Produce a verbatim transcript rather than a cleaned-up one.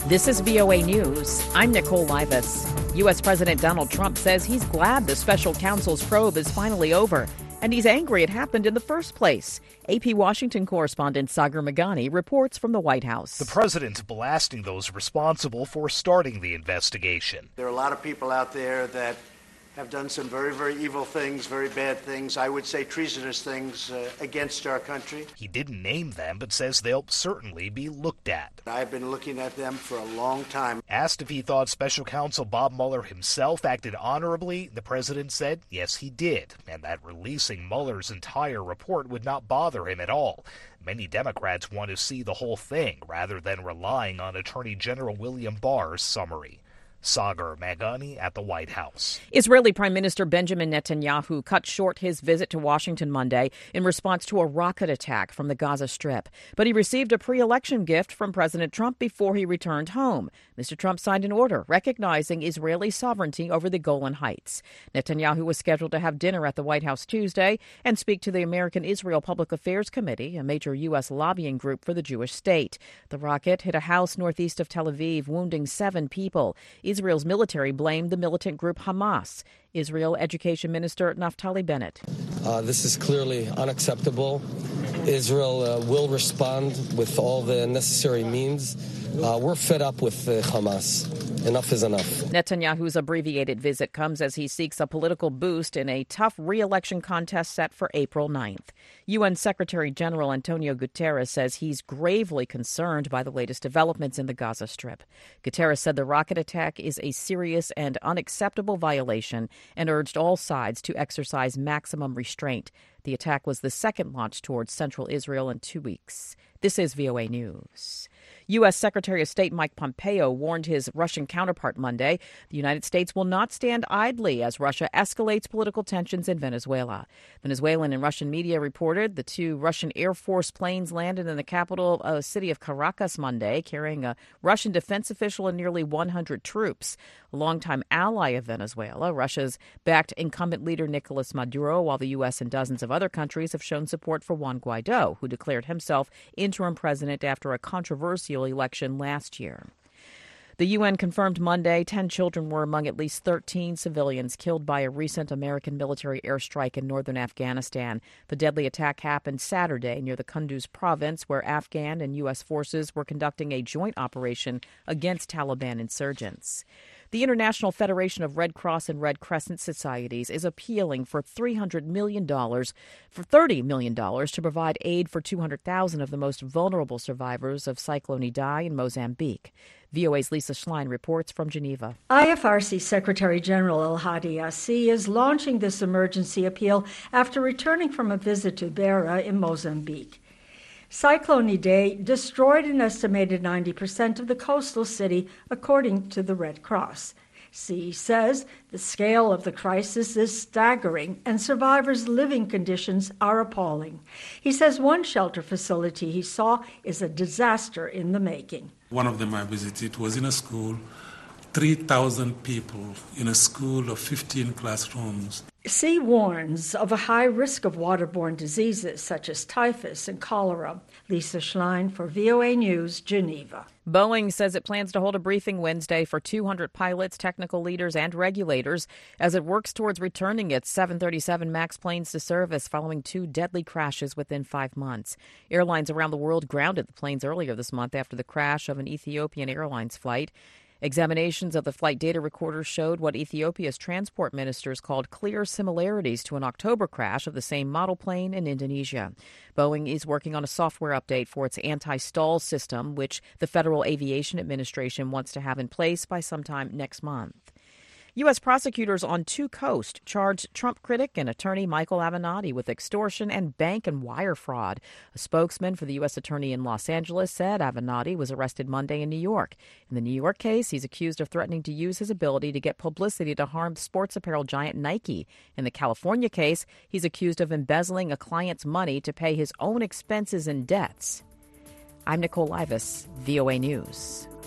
This is V O A News. I'm Nicole Livas. U S. President Donald Trump says he's glad the special counsel's probe is finally over, and he's angry it happened in the first place. A P Washington correspondent Sagar Meghani reports from the White House. The president blasting those responsible for starting the investigation. There are a lot of people out there that have done some very, very evil things, very bad things, I would say treasonous things uh, against our country. He didn't name them, but says they'll certainly be looked at. I've been looking at them for a long time. Asked if he thought Special Counsel Bob Mueller himself acted honorably, the president said yes, he did, and that releasing Mueller's entire report would not bother him at all. Many Democrats want to see the whole thing rather than relying on Attorney General William Barr's summary. Sagar Meghani at the White House. Israeli Prime Minister Benjamin Netanyahu cut short his visit to Washington Monday in response to a rocket attack from the Gaza Strip. But he received a pre-election gift from President Trump before he returned home. Mister Trump signed an order recognizing Israeli sovereignty over the Golan Heights. Netanyahu was scheduled to have dinner at the White House Tuesday and speak to the American Israel Public Affairs Committee, a major U S lobbying group for the Jewish state. The rocket hit a house northeast of Tel Aviv, wounding seven people. Israel's military blamed the militant group Hamas. Israel Education Minister Naftali Bennett. Uh, this is clearly unacceptable. Israel uh, will respond with all the necessary means. Uh, we're fed up with uh, Hamas. Enough is enough. Netanyahu's abbreviated visit comes as he seeks a political boost in a tough re-election contest set for April ninth. U N Secretary General Antonio Guterres says he's gravely concerned by the latest developments in the Gaza Strip. Guterres said the rocket attack is a serious and unacceptable violation and urged all sides to exercise maximum restraint. The attack was the second launch towards central Israel in two weeks. This is V O A News. U S. Secretary of State Mike Pompeo warned his Russian counterpart Monday the United States will not stand idly as Russia escalates political tensions in Venezuela. Venezuelan and Russian media reported the two Russian Air Force planes landed in the capital uh, city of Caracas Monday, carrying a Russian defense official and nearly one hundred troops. A longtime ally of Venezuela, Russia's backed incumbent leader Nicolas Maduro, while the U S and dozens of other countries have shown support for Juan Guaido, who declared himself interim president after a controversial election last year. The U N confirmed Monday ten children were among at least thirteen civilians killed by a recent American military airstrike in northern Afghanistan. The deadly attack happened Saturday near the Kunduz province, where Afghan and U S forces were conducting a joint operation against Taliban insurgents. The International Federation of Red Cross and Red Crescent Societies is appealing for three hundred million dollars, for thirty million dollars to provide aid for two hundred thousand of the most vulnerable survivors of Cyclone Idai in Mozambique. V O A's Lisa Schlein reports from Geneva. I F R C Secretary General El Hadi Yassi is launching this emergency appeal after returning from a visit to Beira in Mozambique. Cyclone Idai destroyed an estimated ninety percent of the coastal city, according to the Red Cross. C says the scale of the crisis is staggering and survivors' living conditions are appalling. He says one shelter facility he saw is a disaster in the making. One of them I visited was in a school, three thousand people in a school of fifteen classrooms. C warns of a high risk of waterborne diseases such as typhus and cholera. Lisa Schlein for V O A News, Geneva. Boeing says it plans to hold a briefing Wednesday for two hundred pilots, technical leaders, and regulators as it works towards returning its seven thirty-seven MAX planes to service following two deadly crashes within five months. Airlines around the world grounded the planes earlier this month after the crash of an Ethiopian Airlines flight. Examinations of the flight data recorders showed what Ethiopia's transport ministers called clear similarities to an October crash of the same model plane in Indonesia. Boeing is working on a software update for its anti-stall system, which the Federal Aviation Administration wants to have in place by sometime next month. U S prosecutors on two coasts charged Trump critic and attorney Michael Avenatti with extortion and bank and wire fraud. A spokesman for the U S attorney in Los Angeles said Avenatti was arrested Monday in New York. In the New York case, he's accused of threatening to use his ability to get publicity to harm sports apparel giant Nike. In the California case, he's accused of embezzling a client's money to pay his own expenses and debts. I'm Nicole Livas, V O A News.